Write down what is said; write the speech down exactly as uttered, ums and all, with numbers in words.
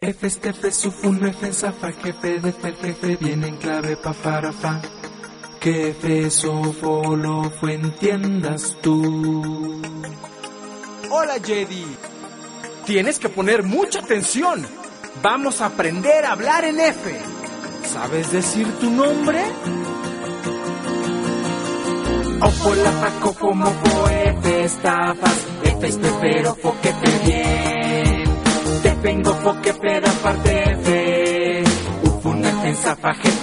F, F, Sufun, F, Zafa, Jefe, de F, Jefe, viene en clave pa, para, fa. Que F, Sofo, lo fue, entiendas tú. Hola, Jedi. Tienes que poner mucha atención. Vamos a aprender a hablar en F. ¿Sabes decir tu nombre? Ofo, la, fa, cofo, mofo, F, estafas, F, espero, fo, que te bien. Te vengo, fo, que peda, parte F. Ufun, F, Zafa, Jefe,